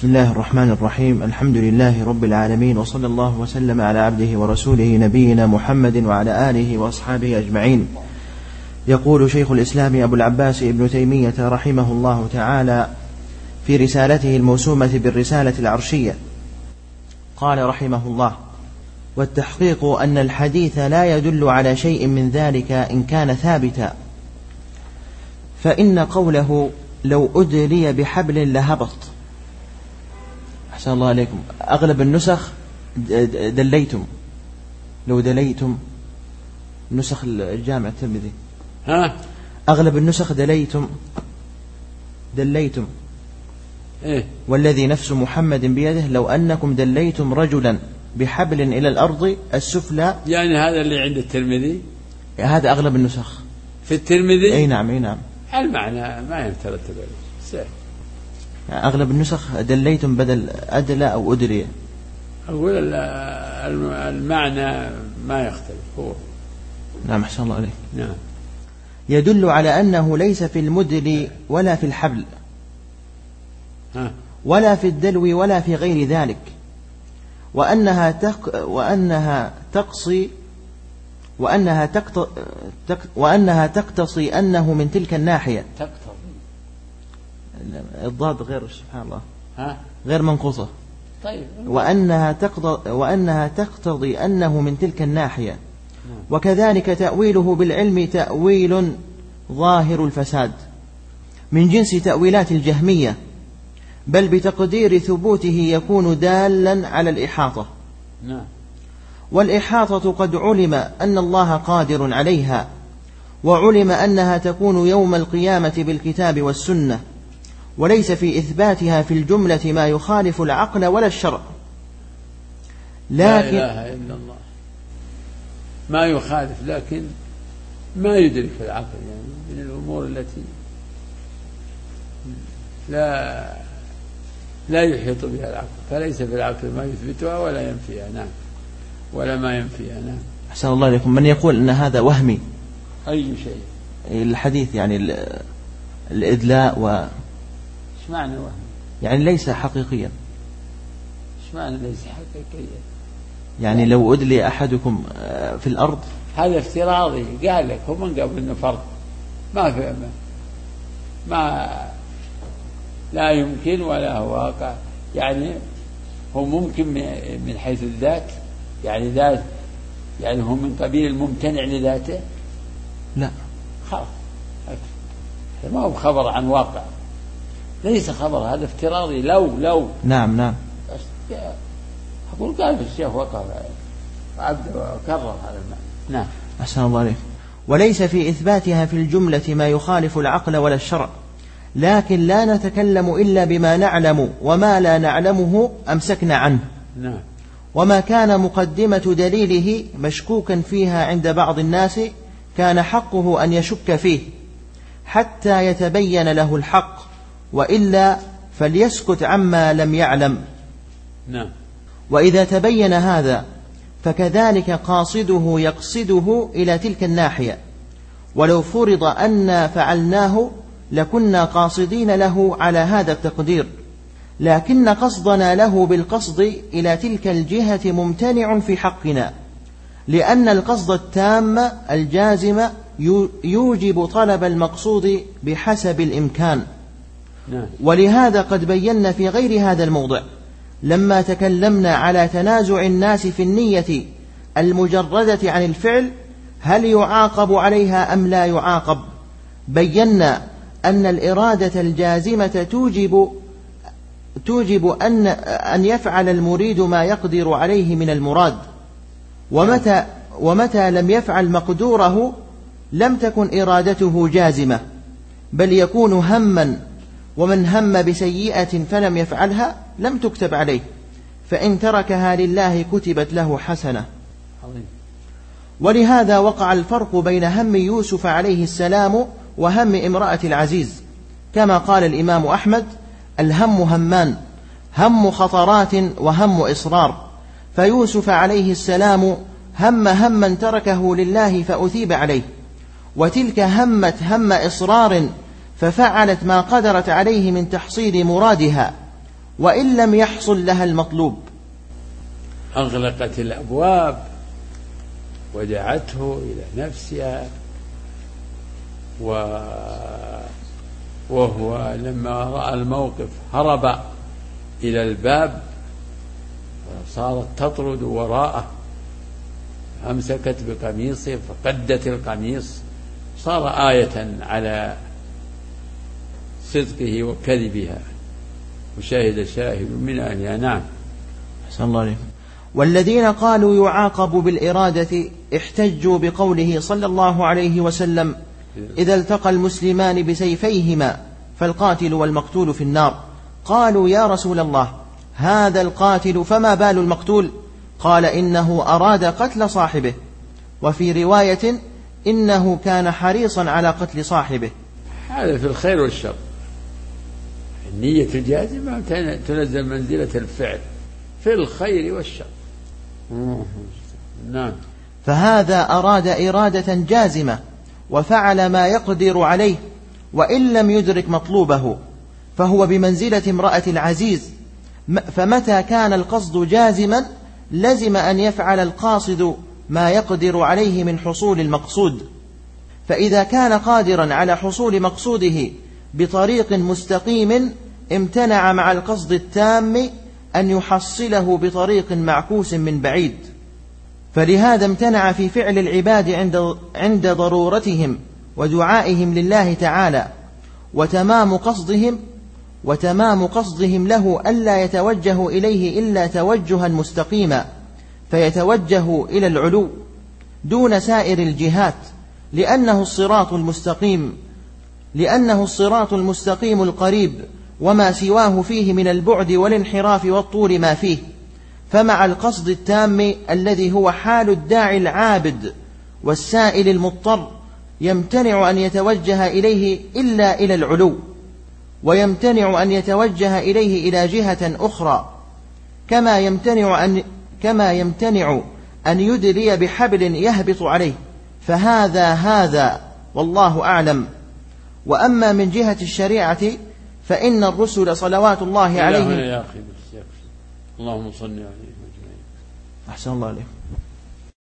بسم الله الرحمن الرحيم. الحمد لله رب العالمين، وصلى الله وسلم على عبده ورسوله نبينا محمد وعلى آله وأصحابه أجمعين. يقول شيخ الإسلام أبو العباس ابن تيمية رحمه الله تعالى في رسالته الموسومة بالرسالة العرشية، قال رحمه الله: والتحقيق أن الحديث لا يدل على شيء من ذلك إن كان ثابتا، فإن قوله لو أدلي بحبل لهبط. أحسن الله عليكم. أغلب النسخ دليتم، لو دليتم، نسخ الجامع الترمذي أغلب النسخ دليتم إيه؟ والذي نفس محمد بيده لو أنكم دليتم رجلا بحبل إلى الأرض السفلى. يعني هذا اللي عند الترمذي، هذا أغلب النسخ في الترمذي. أي نعم، أي نعم. المعنى ما يترتب عليه. يعني أغلب النسخ دليتم بدل أدلى أو أدري. أقول المعنى ما يختلف هو. نعم، أحسن الله عليك. نعم. يدل على أنه ليس في المدل ولا في الحبل ولا في الدلو ولا في غير ذلك، وأنها تقتصي أنه من تلك الناحية. الضاد غير، سبحان الله، غير منقوصة. طيب. وأنها تقتضي أنه من تلك الناحية. وكذلك تأويله بالعلم تأويل ظاهر الفساد من جنس تأويلات الجهمية، بل بتقدير ثبوته يكون دالا على الإحاطة. والإحاطة قد علم أن الله قادر عليها، وعلم أنها تكون يوم القيامة بالكتاب والسنة، وليس في إثباتها في الجملة ما يخالف العقل ولا الشرع. لا إله إلا الله، ما يخالف لكن ما يدرك العقل، يعني من الأمور التي لا يحيط بها العقل، فليس في العقل ما يثبتها ولا ينفيها. نعم، ولا ما ينفيها. نعم. أحسن الله عليكم. من يقول أن هذا وهمي؟ أي شيء؟ الحديث يعني الإدلاء إيش معنى وهم؟ يعني ليس حقيقيا. إيش معنى ليس حقيقيا؟ يعني لو أدلي أحدكم في الأرض، هذا افتراضي. قال لك هو من قبل إنه فرض، ما لا يمكن ولا هو واقع. يعني هو ممكن من حيث الذات، يعني ذات، يعني هو من قبيل الممتنع لذاته. لا خلاص، ما هو خبر عن واقع، ليس خبر، هذا افتراضي. لو نعم. أقول قال في الشيخ وقف عبد وكرر هذا المعنى. نعم. أحسن الله عليك. وليس في إثباتها في الجملة ما يخالف العقل ولا الشرع، لكن لا نتكلم إلا بما نعلم، وما لا نعلمه أمسكنا عنه. نعم. وما كان مقدمة دليله مشكوكا فيها عند بعض الناس كان حقه أن يشك فيه حتى يتبين له الحق، وإلا فليسكت عما لم يعلم. نعم. وإذا تبين هذا فكذلك قاصده يقصده إلى تلك الناحية، ولو فرض أن فعلناه لكنا قاصدين له على هذا التقدير، لكن قصدنا له بالقصد إلى تلك الجهة ممتنع في حقنا، لأن القصد التام الجازم يوجب طلب المقصود بحسب الإمكان. ولهذا قد بينا في غير هذا الموضع لما تكلمنا على تنازع الناس في النية المجردة عن الفعل هل يعاقب عليها أم لا يعاقب، بينا أن الإرادة الجازمة توجب أن يفعل المريد ما يقدر عليه من المراد، ومتى لم يفعل مقدوره لم تكن إرادته جازمة، بل يكون همًا، ومن هم بسيئة فلم يفعلها لم تكتب عليه، فإن تركها لله كتبت له حسنة. ولهذا وقع الفرق بين هم يوسف عليه السلام وهم امرأة العزيز، كما قال الإمام أحمد: الهم همان، هم خطرات وهم إصرار. فيوسف عليه السلام هم تركه لله فأثيب عليه، وتلك همت هم إصرار ففعلت ما قدرت عليه من تحصيل مرادها، وإن لم يحصل لها المطلوب. أغلقت الأبواب ودعته إلى نفسها، وهو لما رأى الموقف هرب إلى الباب وصارت تطرد وراءه، أمسكت بقميصه فقدت القميص، صار آية على صدقه وكذبها، وشاهد شاهد من أهلها. نعم. أحسن الله عليكم. والذين قالوا يعاقب بالإرادة احتجوا بقوله صلى الله عليه وسلم: إذا التقى المسلمان بسيفيهما فالقاتل والمقتول في النار. قالوا: يا رسول الله، هذا القاتل فما بال المقتول؟ قال: إنه أراد قتل صاحبه. وفي رواية: إنه كان حريصا على قتل صاحبه. هذا في الخير والشر، النية الجازمة تنزل منزلة الفعل في الخير والشر. نعم. فهذا أراد إرادة جازمة وفعل ما يقدر عليه وإن لم يدرك مطلوبه، فهو بمنزلة امرأة العزيز. فمتى كان القصد جازما لزم أن يفعل القاصد ما يقدر عليه من حصول المقصود. فإذا كان قادرا على حصول مقصوده بطريق مستقيم امتنع مع القصد التام أن يحصله بطريق معكوس من بعيد. فلهذا امتنع في فعل العباد عند ضرورتهم ودعائهم لله تعالى، وتمام قصدهم له ألا يتوجه إليه إلا توجها مستقيما، فيتوجه إلى العلو دون سائر الجهات، لأنه الصراط المستقيم القريب، وما سواه فيه من البعد والانحراف والطول ما فيه. فمع القصد التام الذي هو حال الداعي العابد والسائل المضطر يمتنع أن يتوجه إليه إلا إلى العلو، ويمتنع أن يتوجه إليه إلى جهة أخرى، كما يمتنع أن يدري بحبل يهبط عليه. فهذا والله أعلم. وأما من جهة الشريعة فإن الرسل صلوات الله عليهم. يا أخي اللهم صل عليه وسلم. أحسن الله عليكم.